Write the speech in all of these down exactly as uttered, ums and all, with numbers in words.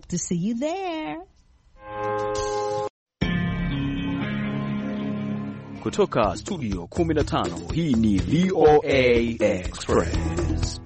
to see you there. Kutoka studio kumi na tano, hii ni V O A Express.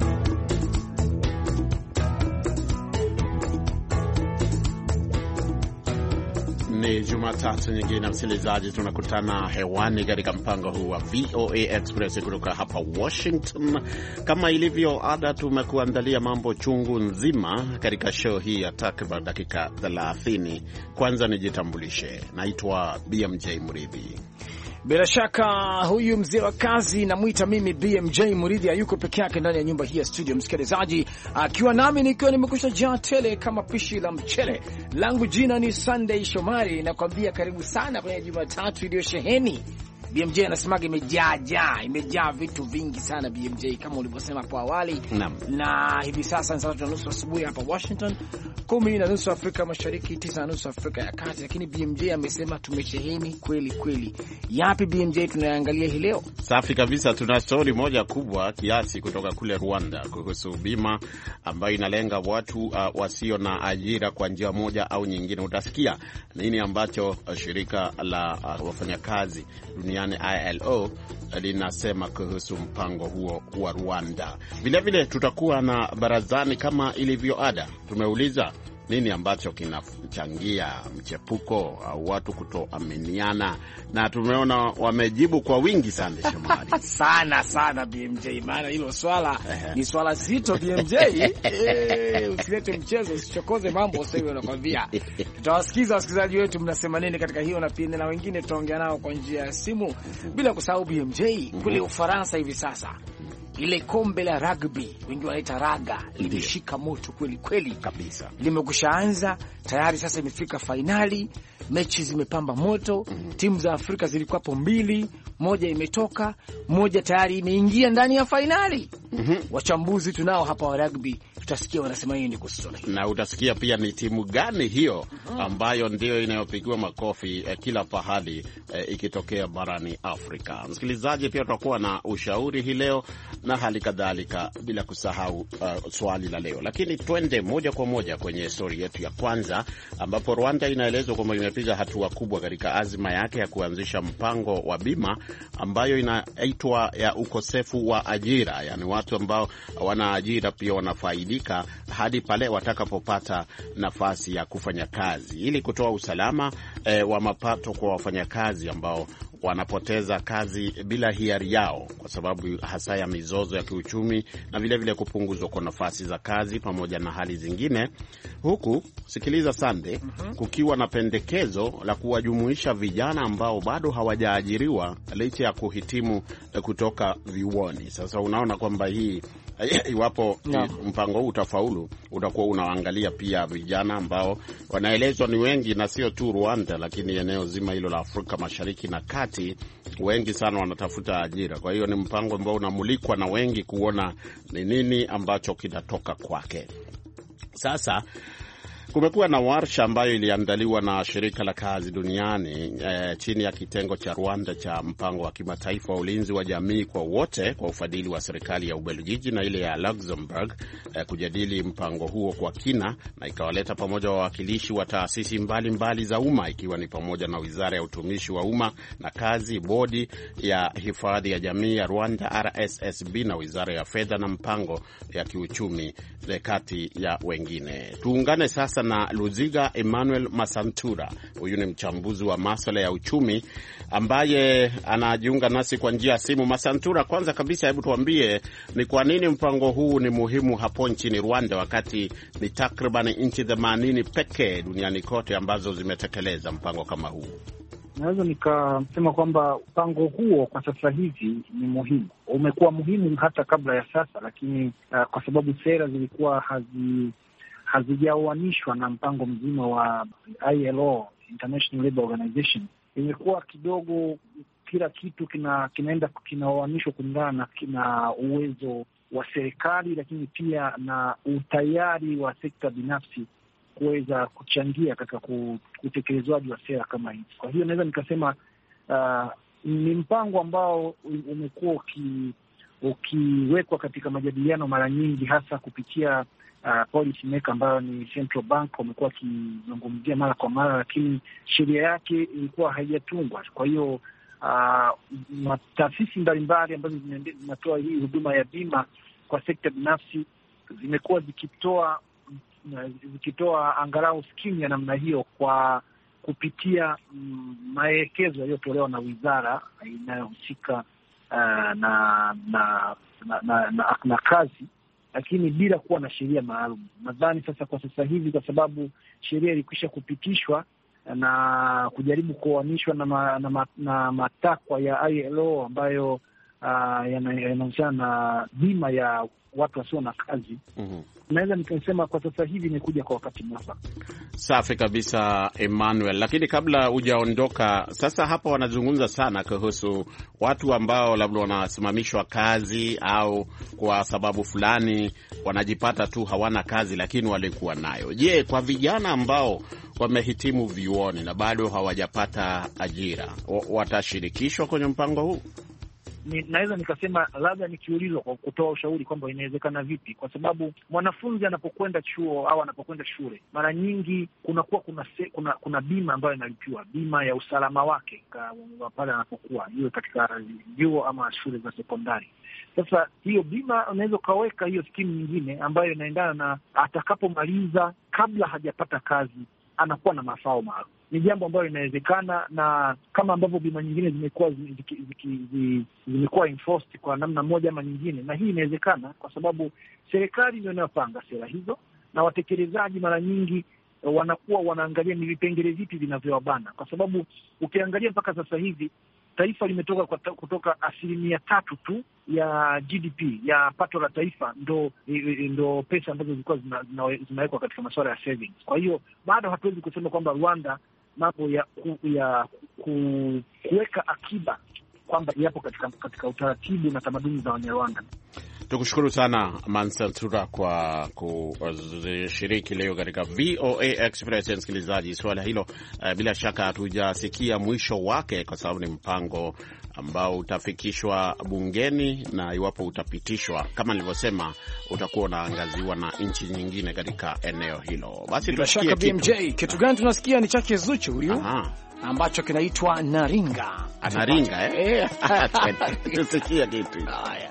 Ni Jumatatu nyingine, msikilizaji, tunakutana hewani katika mpango huu wa V O A Express kutoka hapa Washington. Kama ilivyo ada, tumekuandalia mambo chungu nzima katika show hii ya takriban dakika thelathini. Kwanza nijitambulishe, naitwa B M J Muridhi. Bila shaka huyu mzee wa kazi namuita mimi B M J Muridhi, hayuko peke yake ndani ya nyumba hii ya studio, msikilizaji, akiwa nami nikiwa nimekusha jaa tele kama pishi la mchele. Langu jina ni Sunday Shomari, nakwambia karibu sana kwenye Jumatatu iliyo sheheni. B M J anasemaga imejaa jaa, imejaa vitu vingi sana B M J, kama ulivyosema hapo awali. Na, na hivi sasa ni saa tatu na nusu asubuhi hapa Washington, kumi na nusu Afrika Mashariki, tisa na nusu Afrika ya Kati. Lakini B M J amesema tumesheheni kweli kweli. Yapi B M J tunaangalia hii leo? Safi kabisa, tuna story moja kubwa kiasi kutoka kule Rwanda kuhusu bima ambayo inalenga watu uh, wasio na ajira kwa njia moja au nyingine. Utasikia nini ambacho uh, shirika la uh, wafanyakazi duniani I L O linasema kuhusu mpango huo wa Rwanda. Vile vile tutakuwa na barazani kama ilivyo ada. Tumeuliza nini ambacho kinachangia mchepuko au watu kutoaminiana, na tumeona wamejibu kwa wingi sana Shomari. sana sana B M J, maana hilo swala ni swala zito B M J. Eh, usilete mchezo, usichokoze mambo sasa hivi nakwambia. Tutawasikiza wasikilizaji wetu mnasema nini katika hiyo, na pia na wengine tutaongea nao kwa njia ya simu, bila kusahau B M J kule Ufaransa hivi sasa ile kombe la rugby, wengi wanaita raga, limeshika moto kweli kweli kabisa. Limekushaanza tayari, sasa imefika finali, mechi zimepamba moto. Mm -hmm. Timu za Afrika zilikuwa hapo mbili, moja imetoka, moja tayari imeingia ndani ya finali. Mm -hmm. Wachambuzi tunao hapa wa rugby, tutasikia wanasema nini kuhusu hilo. Na utasikia pia ni timu gani hiyo ambayo ndio inayopigiwa makofi eh, kila pahali eh, ikitokea barani Afrika. Msikilizaji, pia tutakuwa na ushauri hii leo na hali kadhalika, bila kusahau uh, swali la leo. Lakini twende moja kwa moja kwenye story yetu ya kwanza, ambapo Rwanda inaelezwa kwamba imepiga hatua kubwa katika azma yake ya kuanzisha mpango wa bima ambayo inaitwa ya ukosefu wa ajira, yani watu ambao wana ajira pia wanafaidika hadi pale watakapopata nafasi ya kufanya kazi, ili kutoa usalama eh, wa mapato kwa wafanyakazi ambao wanapoteza kazi bila hiari yao kwa sababu hasa ya mizozo ya kiuchumi, na vile vile kupunguzwa kwa nafasi za kazi pamoja na hali zingine. Huku, sikiliza Sunday, mm-hmm. kukiwa na pendekezo la kuwajumuisha vijana ambao bado hawajaajiriwa licha ya kuhitimu kutoka vyuoni. Sasa unaona kwamba hii iwapo no. mpango huu utafaulu, utakuwa unaangalia pia vijana ambao wanaelezwa ni wengi, na sio tu Rwanda lakini eneo zima hilo la Afrika Mashariki na Kati, wengi sana wanatafuta ajira. Kwa hiyo ni mpango ambao unamulikwa na wengi kuona ni nini ambacho kinatoka kwake. Sasa kumekuwa na warsha ambayo iliandaliwa na shirika la kazi duniani eh, chini ya kitengo cha Rwanda cha mpango wa kimataifa wa ulinzi wa jamii kwa wote kwa ufadhili wa serikali ya Ubelgiji na ile ya Luxembourg eh, kujadili mpango huo kwa kina, na ikawaleta pamoja wawakilishi wa taasisi mbalimbali mbali za umma, ikiwa ni pamoja na Wizara ya Utumishi wa Umma na Kazi, Bodi ya Hifadhi ya Jamii ya Rwanda R S S B, na Wizara ya Fedha na Mpango ya Kiuchumi, kati ya wengine. Tuungane sasa na Luziga Emmanuel Masantura. Huyu ni mchambuzi wa masuala ya uchumi ambaye anajiunga nasi kwa njia ya simu. Masantura, kwanza kabisa, hebu tuambie ni kwa nini mpango huu ni muhimu hapo nchini Rwanda, wakati ni takriban nchi themanini pekee duniani kote ambazo zimetekeleza mpango kama huu? Naweza nikasema kwamba mpango huo kwa sasa hivi ni muhimu. Umekuwa muhimu hata kabla ya sasa, lakini uh, kwa sababu sera zilikuwa hazi hazijaoanishwa na mpango mzima wa I L O, International Labour Organization, imekuwa kidogo kila kitu kina kinaenda kinaoanishwa kulingana na kina uwezo wa serikali, lakini pia na utayari wa sekta binafsi kuweza kuchangia katika utekelezwaji wa sera kama hizi. Kwa hiyo naweza nikasema uh, ni mpango ambao umekuwa uki, ukiwekwa katika majadiliano mara nyingi, hasa kupitia uh, policy maker ambayo ni Central Bank wamekuwa wakizungumzia mara kwa mara, lakini sheria yake ilikuwa haijatungwa. Kwa hiyo uh, taasisi mbalimbali ambazo zinatoa hii huduma ya bima kwa sekta binafsi zimekuwa zikitoa zikitoa angalau skimu ya namna hiyo kwa kupitia mm, maelekezo yaliyotolewa na wizara inayohusika uh, na, na, na, na, na, na kazi, lakini bila kuwa na sheria maalum. Nadhani sasa kwa sasa hivi, kwa sababu sheria ilikwisha kupitishwa na kujaribu kuoanishwa na, ma, na, ma, na matakwa ya I L O ambayo uh, yanahusiana na bima ya watu wasio na kazi, mm-hmm. Naweza nikasema kwa sasa hivi imekuja kwa wakati mwafaka. Safi kabisa, Emmanuel. Lakini kabla hujaondoka, sasa hapa wanazungumza sana kuhusu watu ambao labda wanasimamishwa kazi au kwa sababu fulani wanajipata tu hawana kazi lakini walikuwa nayo. Je, kwa vijana ambao wamehitimu vyuoni na bado hawajapata ajira, watashirikishwa kwenye mpango huu? Ni, naweza nikasema labda nikiulizwa kwa kutoa ushauri kwamba inawezekana vipi, kwa sababu mwanafunzi anapokwenda chuo au anapokwenda shule, mara nyingi kunakuwa kuna se, kuna kuna bima ambayo inalipiwa, bima ya usalama wake pale anapokuwa iwe katika vyuo ama shule za sekondari. Sasa hiyo bima unaweza ukaweka hiyo skimu nyingine ambayo inaendana na atakapomaliza, kabla hajapata kazi, anakuwa na mafao maalum. Ni jambo ambalo linawezekana, na kama ambavyo bima nyingine zimekuwa zimekuwa enforced kwa namna moja ama nyingine, na hii inawezekana kwa sababu serikali ndio inayopanga sera hizo, na watekelezaji mara nyingi wanakuwa wanaangalia ni vipengele vipi vinavyowabana, kwa sababu ukiangalia mpaka sasa hivi taifa limetoka kwa, kutoka asilimia tatu tu ya G D P ya pato la taifa ndo ndo pesa ambazo zilikuwa zinawekwa zina katika masuala ya savings. Kwa hiyo bado hatuwezi kusema kwamba Rwanda mambo ya ku, ya ku, kuweka akiba kwamba yapo katika katika utaratibu na tamaduni za Wanyarwanda. Tukushukuru sana Mansatura kwa kushiriki leo katika V O A Express. Msikilizaji, swala hilo uh, bila shaka hatujasikia mwisho wake, kwa sababu ni mpango ambao utafikishwa bungeni, na iwapo utapitishwa, kama nilivyosema, utakuwa unaangaziwa na nchi nyingine katika eneo hilo. Basi tusikie B M J. Kitu gani tunasikia? Ni chake Zuchu huyu. Aha. Ambacho kinaitwa Naringa. Naringa eh? Tusikie kitu. Haya.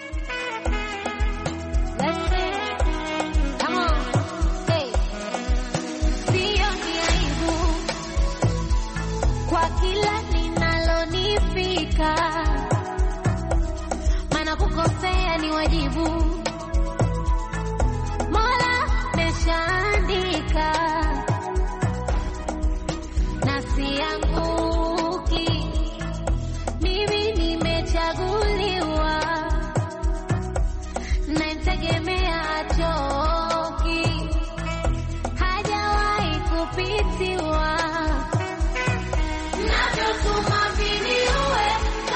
Mana kukosea ni wajibu, Mola meshaandika, na sianguki, mimi nimechaguliwa, na nitegemea achoki, hajawahi kupitiwa, navyotuma viniue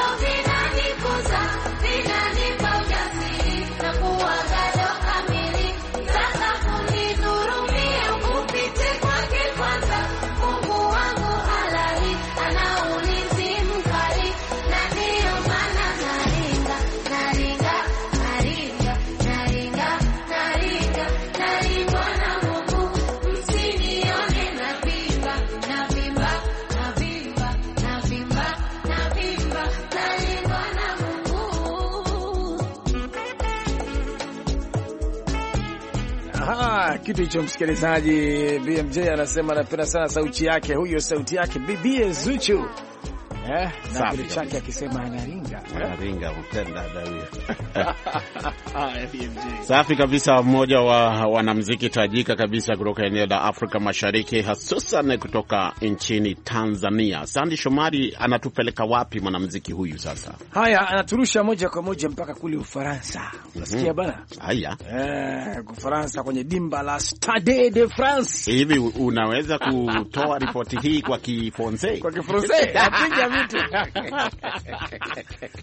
kitu hicho. Msikilizaji, B M J anasema anapenda sana sauti yake, huyo sauti yake Bibi Zuchu. Eh, na kile chake akisema anaringa. Anaringa upenda dawie. Safi kabisa, mmoja wa wanamuziki tajika kabisa kutoka eneo la Afrika Mashariki, hususan kutoka nchini Tanzania. Sandy Shomari anatupeleka wapi mwanamuziki huyu sasa? Haya, anaturusha moja kwa moja mpaka kule Ufaransa. Unasikia mm-hmm. bana? Haya. Eh, Ufaransa kwenye dimba la Stade de France. Hivi unaweza kutoa ripoti hii kwa Kifonse? Kwa Kifonse? Apiga vitu.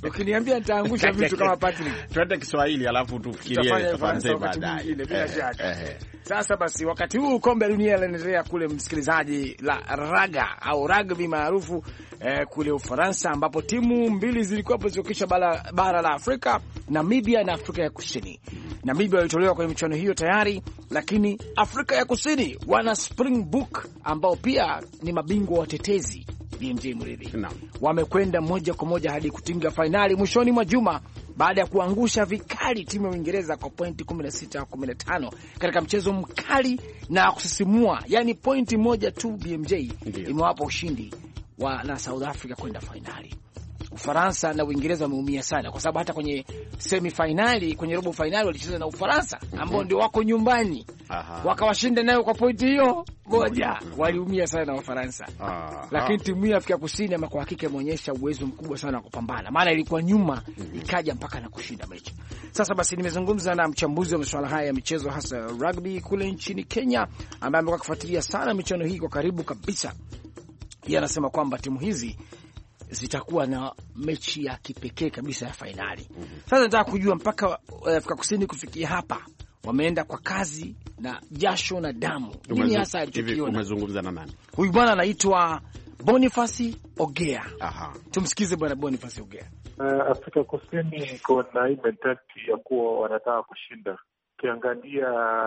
Ukiniambia nitaangusha vitu kama Patrick. Twende Kiswahili alafu tufikirie Ufaransa baadaye. Bila shaka. Sasa basi, wakati huu kombe la dunia linaendelea kule, msikilizaji, la raga au rugby maarufu eh, kule Ufaransa, ambapo timu mbili zilikuwa zikisha bara, bara la Afrika, Namibia na Afrika ya Kusini. Namibia walitolewa kwenye michuano hiyo tayari, lakini Afrika ya Kusini wana Springbok ambao pia ni mabingwa watetezi B M J Mridhi. No. Wamekwenda moja kwa moja hadi kutinga fainali mwishoni mwa juma baada ya kuangusha vikali timu ya Uingereza kwa pointi kumi na sita kumi na tano katika mchezo mkali na kusisimua. Yani pointi moja tu B M J imewapa ushindi wa na South Africa kwenda fainali. Ufaransa na Uingereza wameumia sana kwa sababu hata kwenye semi finali, kwenye robo finali walicheza na Ufaransa ambao ndio wako nyumbani. Wakawashinda nayo kwa pointi hiyo moja. Waliumia sana na Ufaransa. Lakini timu ya Afrika Kusini ama kwa hakika imeonyesha uwezo mkubwa sana wa kupambana. Maana ilikuwa nyuma ikaja mpaka na kushinda mechi. Sasa basi, nimezungumza na mchambuzi wa masuala haya ya michezo hasa rugby kule nchini Kenya ambaye amekuwa akifuatilia sana michuano hii kwa karibu kabisa. Yeye anasema kwamba timu hizi zitakuwa na mechi ya kipekee kabisa ya fainali. Sasa nataka kujua mpaka Afrika Kusini kufikia hapa wameenda kwa kazi na jasho na damu. Nini hasa alichokiona? Umezungumza na nani? Huyu bwana anaitwa Boniface Ogea. Aha. Tumsikize bwana Boniface Ogea. Uh, Afrika Kusini iko na hii mentality ya kuwa wanataka kushinda. Ukiangalia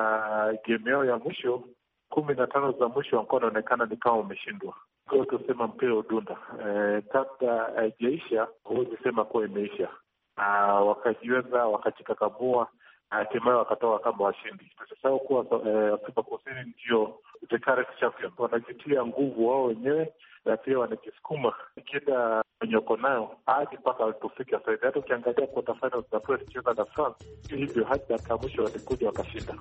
game yao ya mwisho kumi na tano za mwisho wako wanaonekana ni kama wameshindwa. Kwa tusema mpira udunda. Eh, kabla haijaisha huwezi sema kuwa imeisha. Ah, wakajiweza wakajikakamua, hatimaye wakatoa kama washindi. Tusisahau kuwa eh, Afrika Kusini ndio the current champion. Wanajitia nguvu wao wenyewe na pia wanajisukuma kila nyoko nayo hadi mpaka walipofika sasa. Hata ukiangalia quarter finals za Press cheza na France, hivyo hadi dakika mwisho walikuja wakashinda.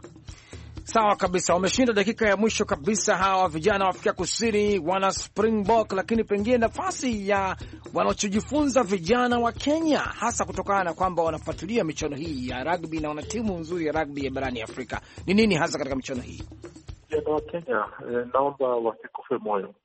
Sawa kabisa, wameshinda dakika ya mwisho kabisa hawa vijana wa Afrika Kusini wana Springbok, lakini pengine nafasi ya wanachojifunza vijana wa Kenya hasa kutokana na kwamba wanafuatilia michuano hii ya rugby na wana timu nzuri ya rugby ya barani Afrika. Ni nini hasa katika michuano hii? Vijana wa Kenya eh, naomba wasikufe moyo.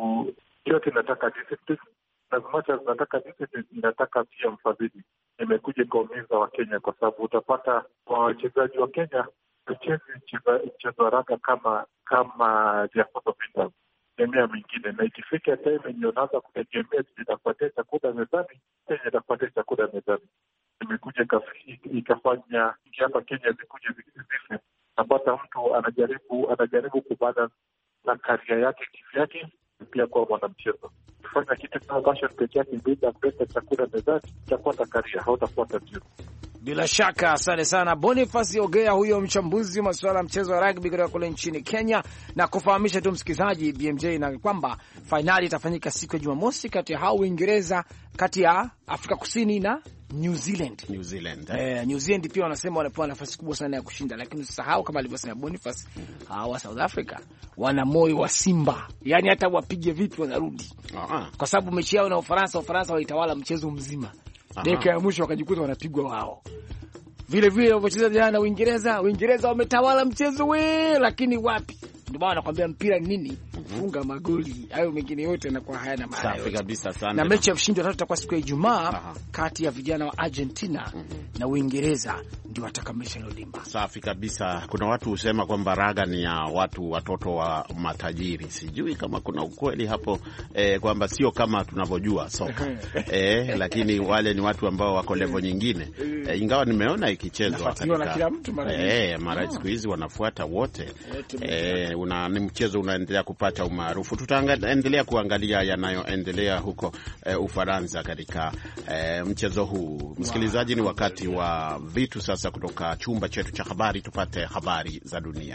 Yote inataka discipline. As much as nataka discipline, inataka pia mfadhili. Imekuja kuumiza wa Kenya kwa sababu utapata kwa wachezaji wa Kenya tucheze mchezo wa raga kama kama Jacob Vinda emea mingine, na ikifika time yenye unaanza kutegemea itakupatia chakula mezani, Kenya itakupatia chakula mezani. Imekuja ikafanya hapa Kenya zikuje zife. Napata mtu anajaribu anajaribu kubada na karia yake kivyake pia kwa mwanamchezo. Kufanya kitu kama passion pekee yake bila kuleta chakula mezani itakuwa na karia, hautakuwa tatizo. Bila shaka, asante sana Boniface Ogea, huyo mchambuzi wa masuala ya mchezo wa rugby kutoka kule nchini Kenya. Na kufahamisha tu msikilizaji B M J na kwamba finali itafanyika siku ya Jumamosi kati ya hao Uingereza, kati ya Afrika Kusini na New Zealand. New Zealand. Eh, eh New Zealand pia wanasema wanapewa nafasi kubwa sana ya kushinda, lakini usisahau kama alivyosema Boniface, hawa South Africa wana moyo wa simba. Yaani hata wapige vipi wanarudi. Uh-huh. Kwa sababu mechi yao na Ufaransa, Ufaransa walitawala mchezo mzima. Dakika ya mwisho wakajikuta wanapigwa wao. Vile vile walicheza jana Uingereza, Uingereza wametawala mchezo we, lakini wapi? Ndio maana nakwambia mpira ni nini? Kufunga magoli. Hayo mengine yote yanakuwa hayana maana. Safi kabisa sana. Na mechi ya ushindi watatu itakuwa siku ya Ijumaa kati ya vijana wa Argentina mm-hmm. na Uingereza, ndio watakamilisha hilo dimba. Safi kabisa. Kuna watu husema kwamba raga ni ya watu watoto wa matajiri. Sijui kama kuna ukweli hapo eh, kwamba sio kama tunavyojua soka. eh, lakini wale ni watu ambao wako level nyingine. Eh, ingawa nimeona ikichezwa katika eh mara siku hizi wanafuata wote. Eh, una ni mchezo unaendelea kupata umaarufu. Tutaendelea kuangalia yanayoendelea huko eh, Ufaransa katika eh, mchezo huu. Msikilizaji, ni wakati wa vitu sasa kutoka chumba chetu cha habari. Tupate habari za dunia.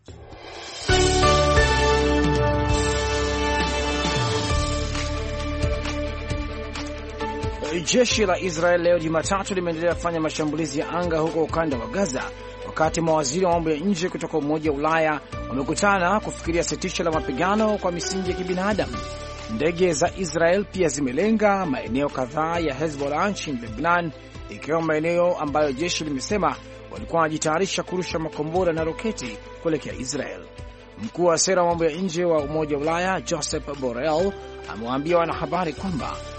Jeshi la Israel leo Jumatatu limeendelea kufanya mashambulizi ya anga huko ukanda wa Gaza, wakati mawaziri wa mambo ya nje kutoka Umoja wa Ulaya wamekutana kufikiria sitisho la mapigano kwa misingi ya kibinadamu. Ndege za Israel pia zimelenga maeneo kadhaa ya Hezbollah nchini Lebanon, ikiwa maeneo ambayo jeshi limesema walikuwa wanajitayarisha kurusha makombora na roketi kuelekea Israel. Mkuu wa sera wa mambo ya nje wa Umoja wa Ulaya Joseph Borrell amewaambia wanahabari kwamba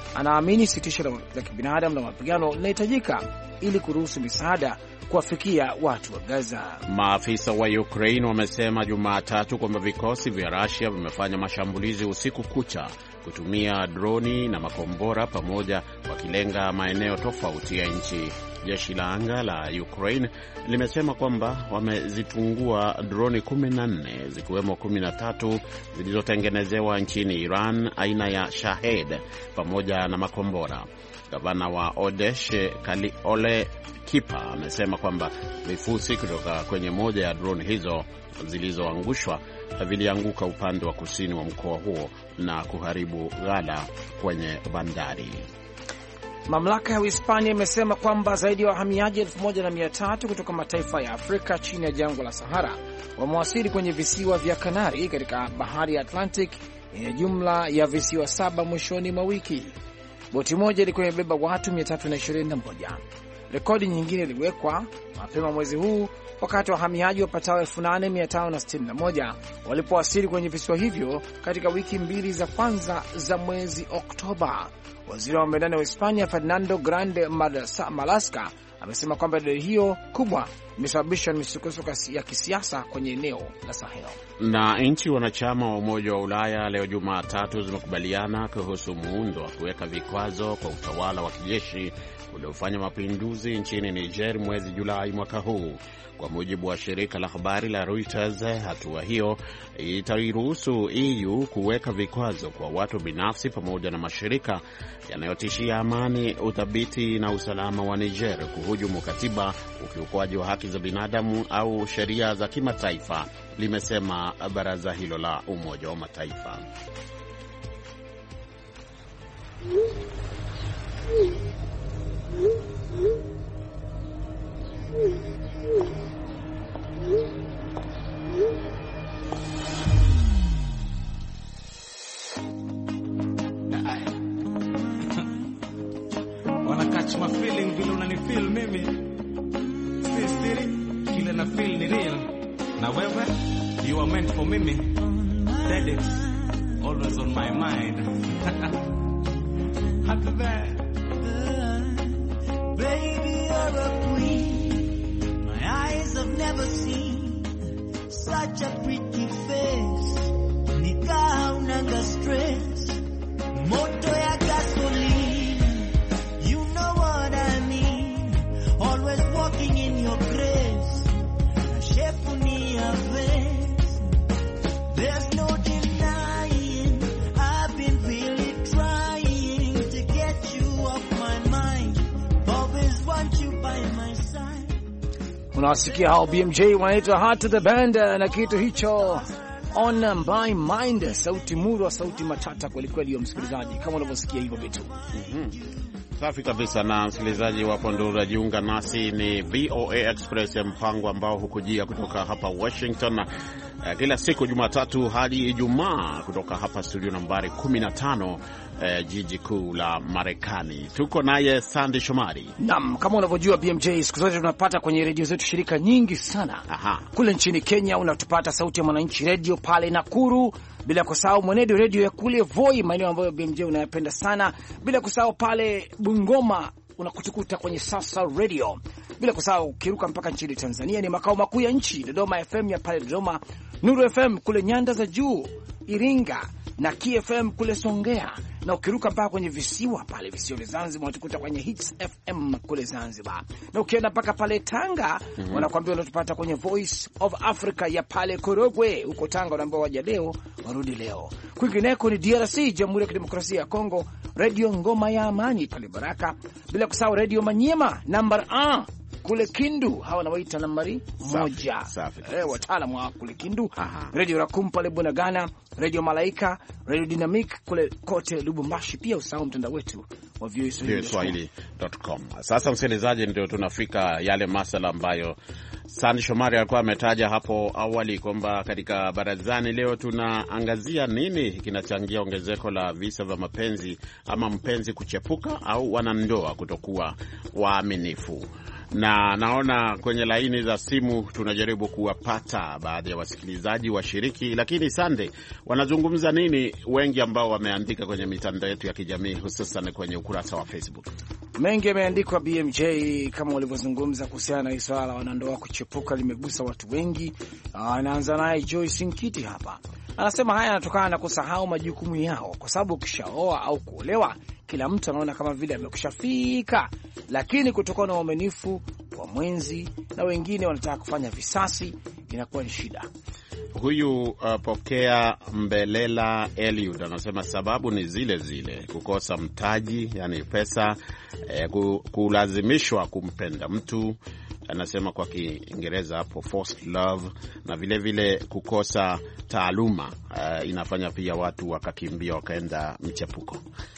anaamini sitisho la kibinadamu na mapigano linahitajika ili kuruhusu misaada kuwafikia watu wa Gaza. Maafisa wa Ukraine wamesema Jumatatu kwamba vikosi vya Russia vimefanya mashambulizi usiku kucha kutumia droni na makombora pamoja, wakilenga maeneo tofauti ya nchi. Jeshi la anga la Ukraine limesema kwamba wamezitungua droni kumi na nne zikiwemo kumi na tatu zilizotengenezewa nchini Iran aina ya Shahed pamoja na makombora. Gavana wa Odesha Ole Kipa amesema kwamba vifusi kutoka kwenye moja ya drone hizo zilizoangushwa vilianguka upande wa kusini wa mkoa huo na kuharibu ghala kwenye bandari. Mamlaka ya Hispania imesema kwamba zaidi ya wahamiaji elfu moja na mia tatu kutoka mataifa ya Afrika chini ya jangwa la Sahara wamewasili kwenye visiwa vya Kanari katika bahari ya Atlantic yenye jumla ya visiwa saba mwishoni mwa wiki. Boti moja ilikuwa imebeba watu mia tatu na ishirini na moja. Rekodi nyingine iliwekwa mapema mwezi huu wakati wahamiaji wapatao elfu nane mia tano na sitini na moja walipowasili kwenye visiwa hivyo katika wiki mbili za kwanza za mwezi Oktoba. Waziri wa mambo ya ndani wa Hispania Fernando Grande Marlaska amesema kwamba idadi hiyo kubwa imesababishwa na misukosuko ya kisiasa kwenye eneo la Sahel. Na nchi wanachama wa Umoja wa Ulaya leo Jumatatu zimekubaliana kuhusu muundo wa kuweka vikwazo kwa utawala wa kijeshi uliofanya mapinduzi nchini Niger mwezi Julai mwaka huu. Kwa mujibu wa shirika la habari la Reuters, hatua hiyo itairuhusu E U kuweka vikwazo kwa watu binafsi pamoja na mashirika yanayotishia amani, uthabiti na usalama wa Niger, kuhujumu katiba, ukiukwaji wa haki za binadamu au sheria za kimataifa, limesema baraza hilo la Umoja wa Mataifa. Wanna catch my feeling vile unanifeel mimi. Still still kile na feel ni real. Na wewe you are meant for mimi. That is always on my mind. Happy birthday. Baby, you're a queen. My eyes have never seen such a pretty face. Nika unanga stress. Moto ya gasoline. You know what I mean. Always walking in your grace. Na shepu ni ya face. There's no denying. I've been really trying to get you off my mind. Always want you by my side. Unawasikia hao B M J wanaitwa Heart to the Band na kitu hicho On My Mind, sauti murwa, sauti matata kweli kweli ya msikilizaji, kama unavyosikia hivyo vitu. Mhm. Safi kabisa. Na msikilizaji wapo ndio unajiunga nasi, ni V O A Express, mpango ambao hukujia kutoka hapa Washington uh, kila siku Jumatatu hadi Ijumaa kutoka hapa studio nambari kumi na tano uh, jiji kuu la Marekani. Tuko naye Sandy Shomari. Naam, kama unavyojua B M J, siku zote tunapata kwenye redio zetu shirika nyingi sana. Aha. Kule nchini Kenya unatupata Sauti ya Mwananchi Radio pale Nakuru, bila kusahau Mwenedo Radio ya kule Voi, maeneo ambayo B M J unayapenda sana, bila kusahau pale Bungoma unakutukuta kwenye Sasa Radio, bila kusahau kiruka mpaka nchini Tanzania ni makao makuu ya nchi, Dodoma F M ya pale Dodoma, Nuru F M kule Nyanda za Juu Iringa, na K F M kule Songea, na ukiruka mpaka kwenye visiwa pale visiwa vya Zanzibar unatukuta kwenye Hits F M kule Zanzibar, na ukienda mpaka pale Tanga mm -hmm. wanakuambia unatupata kwenye Voice of Africa ya pale Korogwe huko Tanga, wanaambia waje leo warudi leo. Kwingineko ni D R C, Jamhuri ya Kidemokrasia ya Kongo, Radio Ngoma ya Amani pale Baraka, bila kusahau Radio Manyema number one kule Kindu, hawa nawaita nambari moja. Eh, wataalamu wa kule Kindu. Aha. Radio Rakum pale Bunagana, Radio Malaika, Radio Dynamic kule kote Lubumbashi, pia usahau mtandao wetu wa v o a swahili dot com. Sasa msikilizaji, ndio tunafika yale masala ambayo Sandi Shomari alikuwa ametaja hapo awali kwamba katika barazani leo tunaangazia nini kinachangia ongezeko la visa vya mapenzi ama mpenzi kuchepuka au wanandoa kutokuwa waaminifu. na naona kwenye laini za simu tunajaribu kuwapata baadhi ya wasikilizaji washiriki, lakini Sande, wanazungumza nini wengi ambao wameandika kwenye mitandao yetu ya kijamii, hususan kwenye ukurasa wa Facebook? Mengi yameandikwa B M J kama walivyozungumza kuhusiana na swala la wanandoa kuchepuka, limegusa watu wengi. Anaanza naye Joyce Nkiti hapa. Anasema haya yanatokana na kusahau majukumu yao, kwa sababu ukishaoa au kuolewa kila mtu anaona kama vile amekushafika, lakini kutokana na uaminifu wa mwenzi na wengine wanataka kufanya visasi, inakuwa ni shida. Huyu uh, Pokea Mbelela Eliud anasema sababu ni zile zile: kukosa mtaji, yani pesa, eh, kulazimishwa kumpenda mtu, anasema kwa Kiingereza hapo forced love, na vile vile kukosa taaluma, uh, inafanya pia watu wakakimbia wakaenda mchepuko.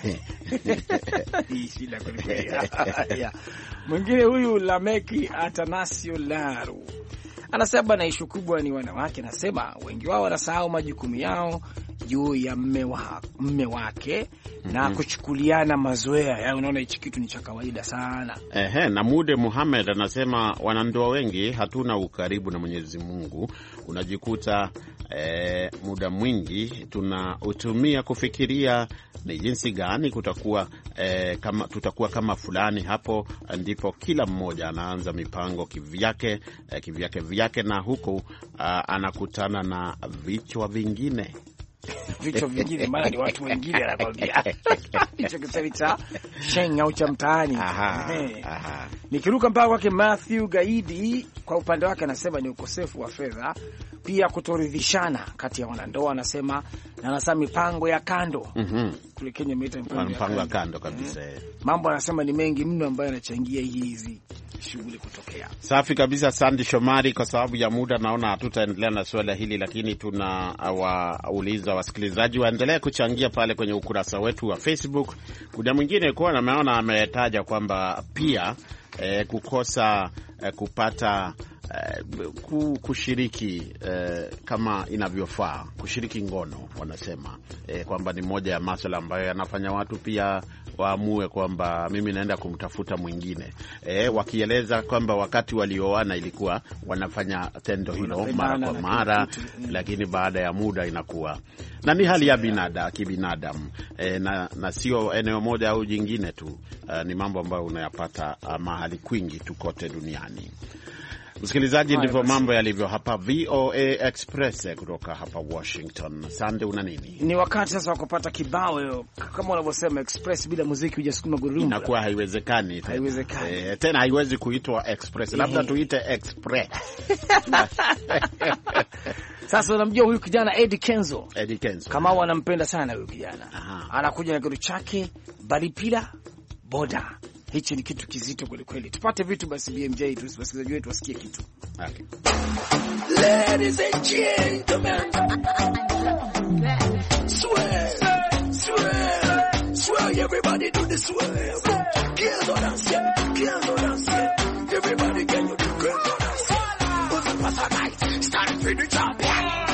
Mwingine huyu Lameki Atanasio Laru anasema na ishu kubwa ni wanawake. Anasema wengi wao wanasahau majukumu yao juu ya mme wa, mme wake na mm -hmm. kuchukuliana mazoea. Yaani unaona hichi kitu ni cha kawaida sana. Ehe, na Mude Muhammad anasema wanandoa wengi hatuna ukaribu na Mwenyezi Mungu. Unajikuta eh, muda mwingi tunautumia kufikiria ni jinsi gani kutakuwa eh, kama tutakuwa kama fulani. Hapo ndipo kila mmoja anaanza mipango kivyake, eh, kivyake vyake, na huko uh, anakutana na vichwa vingine. Vichwa vingine maana ni watu wengine anakwambia. Hicho kisemi cha sheng au cha mtaani. Aha, aha. Nikiruka mpaka kwake Matthew Gaidi, kwa upande wake anasema ni ukosefu wa fedha, pia kutoridhishana kati ya wanandoa, anasema na anasema mipango ya kando. Mhm. Kule Kenya mita mipango ya kando kabisa. Mm. Mambo anasema ni mengi mno ambayo yanachangia hizi shughuli kutokea. Safi kabisa, Sandy Shomari. Kwa sababu ya muda naona hatutaendelea na swala hili, lakini tunawauliza wasikilizaji waendelee kuchangia pale kwenye ukurasa wetu wa Facebook. Kuna mwingine kwa nameona ametaja kwamba pia eh, kukosa eh, kupata Uh, kushiriki uh, kama inavyofaa, kushiriki ngono, wanasema uh, kwamba ni moja ya masuala ambayo yanafanya watu pia waamue kwamba mimi naenda kumtafuta mwingine, uh, wakieleza kwamba wakati walioana ilikuwa wanafanya tendo hilo mara kwa mara, lakini baada ya muda inakuwa na ni hali ya binadamu kibinadamu, uh, na, na sio eneo moja au jingine tu, uh, ni mambo ambayo unayapata uh, mahali kwingi tu kote duniani. Msikilizaji, ndivyo mambo yalivyo hapa V O A Express kutoka hapa Washington. Sande, una nini? Ni wakati sasa wa kupata kibao. Kama unavyosema Express bila muziki hujasukuma gurudumu. Inakuwa haiwezekani. Haiwezekani. E, tena haiwezi kuitwa Express. Labda tuite Express. Sasa unamjua huyu kijana Eddie Kenzo? Eddie Kenzo. Kama wanampenda sana huyu kijana. Anakuja na kitu chake Balipila Boda. Hichi ni kitu kizito kweli kweli. Tupate vitu basi B M J, tusiwasikilizaji wetu wasikie kitu. Okay. Ladies and gentlemen. Swear, swear, swear, everybody do the swear. Girls on dance, girls on dance. Everybody can you do girls on dance. Who's the pass a night? Start for the job.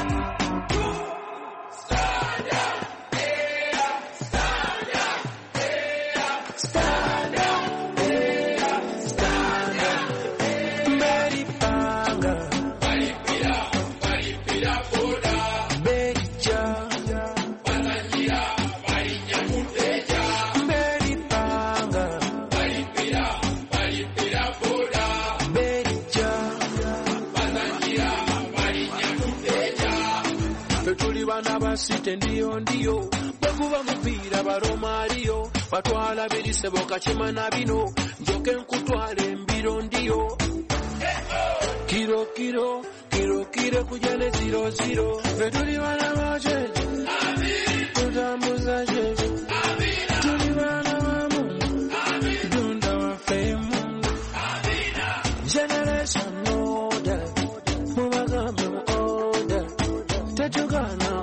Site ndiyo ndiyo bakuba mupira baromario batwala birise bokachima na bino njoke nkutwale mbiro ndiyo kiro kiro kiro kiro kujane zero zero betuli bana baje amin tutambuza jeje amin tuli bana mamu amin dunda wa fame amina generation order mubagambo order tetugana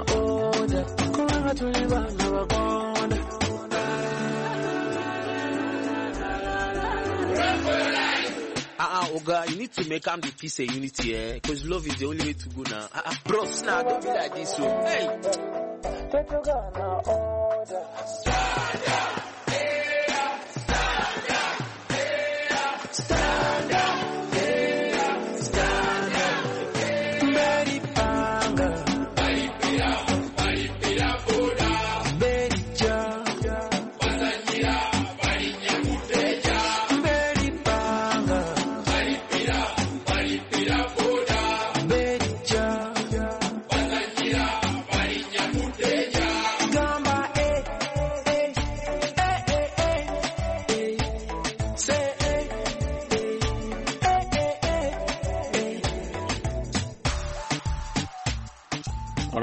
Ah, uh, Oga, you need to make am the peace and unity, eh? Because love is the only way to go now. Ah, uh, bros, now don't be like this, so hey. Stand up, stand up, stand up.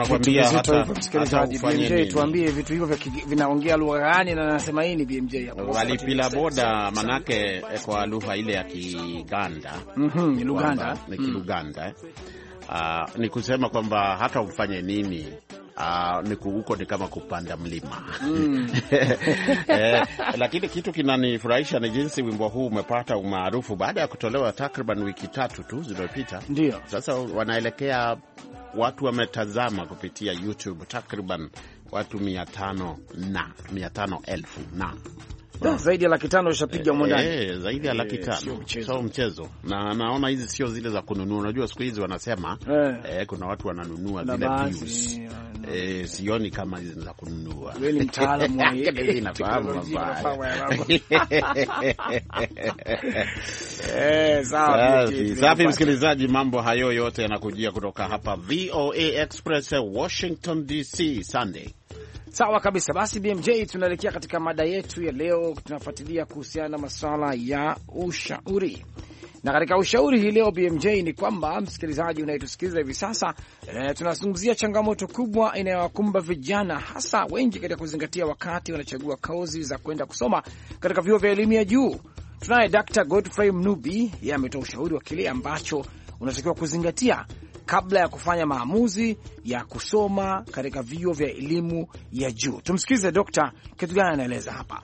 wanakuambia hata msikilizaji B M J, tuambie vitu hivyo vinaongea lugha gani na nasema nini B M J hapo? Walipila boda manake kwa lugha ile ya Kiganda. Mhm, ni Luganda. Ni Kiluganda. Uh, ni kusema kwamba hata ufanye nini Uh, ni huko ni kama kupanda mlima. Mm. eh, lakini kitu kinanifurahisha ni jinsi wimbo huu umepata umaarufu baada ya kutolewa takriban wiki tatu tu zilizopita. Ndio. Sasa wanaelekea, watu wametazama kupitia YouTube takriban watu mia tano na mia tano elfu na Da, zaidi ya laki tano ushapiga huko ndani. Eh, zaidi ya laki tano. Sio mchezo. Na naona hizi sio zile za kununua. Unajua siku hizi wanasema eh, eh kuna watu wananunua zile views. Eh, sioni kama hizi za kununua. Wewe ni mtaalamu wa hili, nafahamu mambo. Eh, safi. Safi msikilizaji, mambo hayo yote yanakujia kutoka hapa V O A Express Washington D C Sunday. Sawa kabisa. Basi B M J, tunaelekea katika mada yetu ya leo. Tunafuatilia kuhusiana na masuala ya ushauri, na katika ushauri hii leo B M J ni kwamba, msikilizaji unayetusikiliza hivi sasa, e, tunazungumzia changamoto kubwa inayowakumba vijana, hasa wengi katika kuzingatia wakati wanachagua kozi za kwenda kusoma katika vyuo vya elimu ya juu. Tunaye Doctor Godfrey Mnubi, yeye ametoa ushauri wa kile ambacho unatakiwa kuzingatia kabla ya kufanya maamuzi ya kusoma katika vyuo vya elimu ya juu. Tumsikize dokta, kitu gani anaeleza hapa.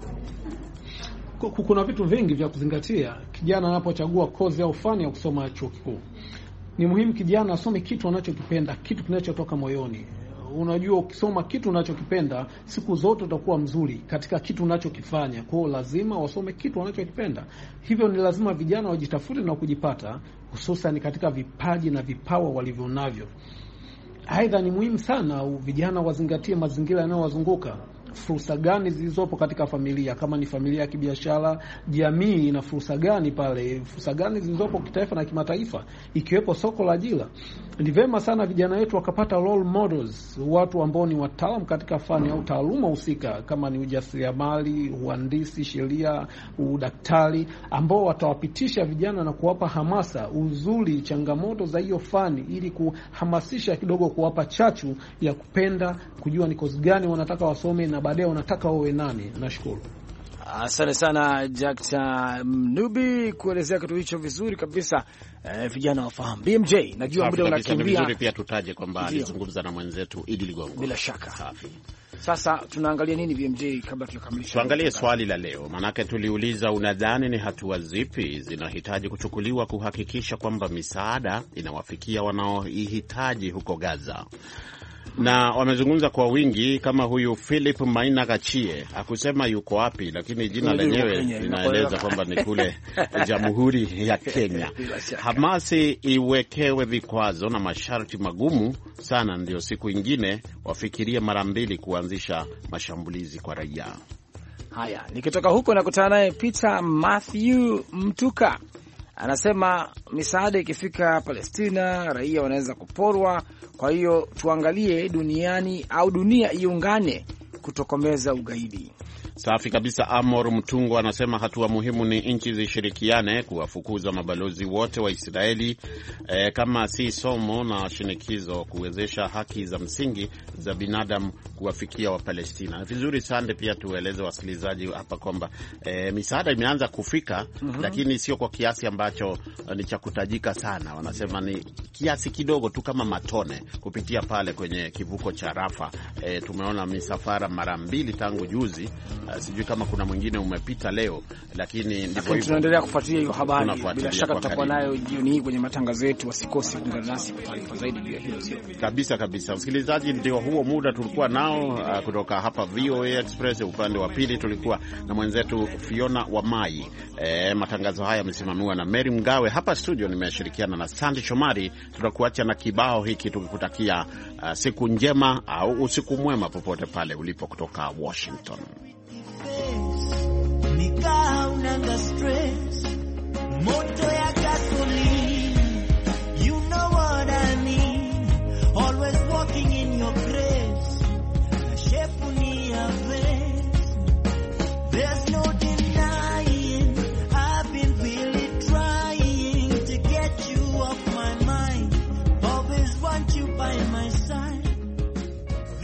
Kuna vitu vingi vya kuzingatia kijana anapochagua kozi au fani ya kusoma chuo kikuu. Ni muhimu kijana asome kitu anachokipenda, kitu kinachotoka moyoni. Unajua, ukisoma kitu unachokipenda siku zote utakuwa mzuri katika kitu unachokifanya. Kwa hiyo lazima wasome kitu wanachokipenda. Hivyo ni lazima vijana wajitafute na kujipata, hususan katika vipaji na vipawa walivyonavyo. Aidha, ni muhimu sana vijana wazingatie mazingira yanayowazunguka. Fursa gani zilizopo katika familia, kama ni familia ya kibiashara, jamii ina fursa gani pale, fursa gani zilizopo kitaifa na kimataifa, ikiwepo soko la ajira. Ni vema sana vijana wetu wakapata role models, watu ambao ni wataalamu katika fani au taaluma husika, kama ni ujasiriamali, uhandisi, sheria, udaktari, ambao watawapitisha vijana na kuwapa hamasa, uzuri, changamoto za hiyo fani, ili kuhamasisha kidogo, kuwapa chachu ya kupenda kujua ni kozi gani wanataka wasome na baadaye wanataka wawe nani. Nashukuru. Asante sana Doctor Mnubi kuelezea kitu hicho vizuri kabisa. Eh, vijana wafahamu. B M J, najua muda unakimbia. Vizuri pia tutaje kwamba alizungumza na mwenzetu Idi Ligongo. Bila shaka. Safi. Sasa tunaangalia nini B M J kabla tukamilishe? Tuangalie swali la leo. Manake tuliuliza, unadhani ni hatua zipi zinahitaji kuchukuliwa kuhakikisha kwamba misaada inawafikia wanaoihitaji huko Gaza? Na wamezungumza kwa wingi, kama huyu Philip Maina Gachie, hakusema yuko wapi, lakini jina lenyewe linaeleza kwamba ni kule Jamhuri ya Kenya. Hamasi iwekewe vikwazo na masharti magumu sana, ndio siku ingine wafikirie mara mbili kuanzisha mashambulizi kwa raia. Haya, nikitoka huko nakutana naye Peter Matthew Mtuka. Anasema misaada ikifika Palestina, raia wanaweza kuporwa. Kwa hiyo tuangalie duniani au dunia iungane kutokomeza ugaidi. Safi kabisa. Amor Mtungo anasema hatua muhimu ni nchi zishirikiane kuwafukuza mabalozi wote wa Israeli, e, kama si somo na shinikizo kuwezesha haki za msingi za binadamu kuwafikia wa Palestina. Vizuri sana pia tueleze wasikilizaji hapa kwamba e, misaada imeanza kufika, mm-hmm. lakini sio kwa kiasi ambacho ni cha kutajika sana. Wanasema ni kiasi kidogo tu, kama matone kupitia pale kwenye kivuko cha Rafa. E, tumeona misafara mara mbili tangu juzi. Uh, sijui kama kuna mwingine umepita leo, lakini ndivyo hivyo. Tunaendelea kufuatilia hiyo habari. Bila shaka tutakuwa nayo jioni hii kwenye matangazo yetu, wasikose kuungana nasi kwa taarifa zaidi juu ya hilo. Kabisa kabisa. Msikilizaji, ndio huo muda tulikuwa nao uh, kutoka hapa V O A Express. Upande wa pili tulikuwa na mwenzetu Fiona Wamai. E, matangazo haya yamesimamiwa na Mary Mgawe. Hapa studio nimeshirikiana na Sandy Shomari. Tunakuacha na kibao hiki tukikutakia uh, siku njema au usiku mwema popote pale ulipo kutoka Washington. Nikaa unanga stress moto ya